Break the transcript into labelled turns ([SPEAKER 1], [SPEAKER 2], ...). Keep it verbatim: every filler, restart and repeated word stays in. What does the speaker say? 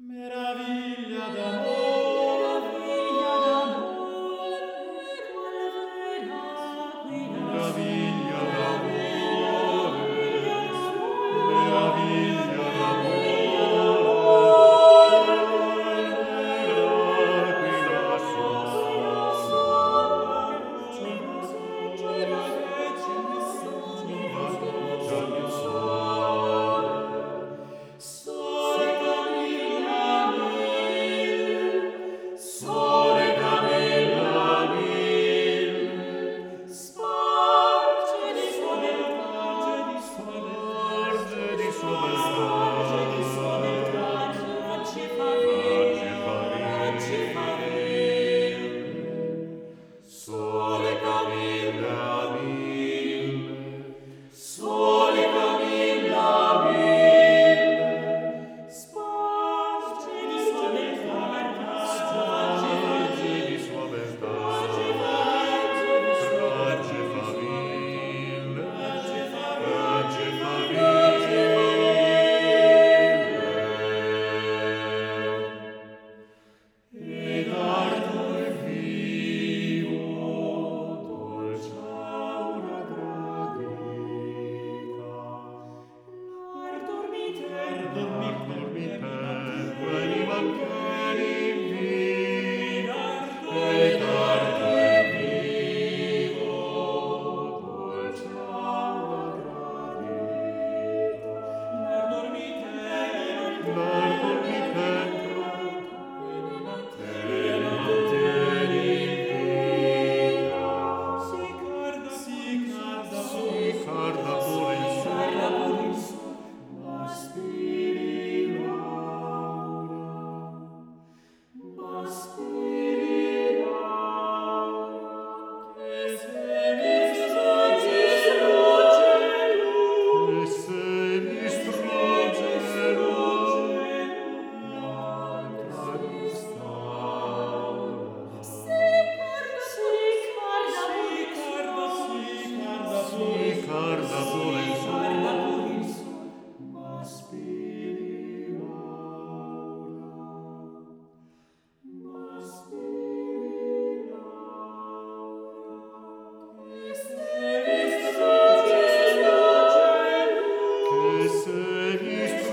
[SPEAKER 1] Meraviglia d'amore, meraviglia d'amore, qual vera meraviglia d'amore, meraviglia d'amore, meraviglia Sole Camilla mille, Sole Camilla mille, sparge di sua beltà, sparge di sua beltà, sparge di sua beltà, facci faville, facci faville. Sole Camilla mille, Sole Camilla mille, sparge di sua beltà, sparge di sua beltà, sparge faville, sparge faville. Ed ardor vivo, dolce aura gradita, l'ardor mi terra, l'ardor mi terra, e mi manca in vita, ed ardor vivo, dolce aura gradita, l'ardor mi terra, l'ardor mi terra, Carda pure il suo, ma spiri Laura, ma spiri Laura, che sei strugge, che sei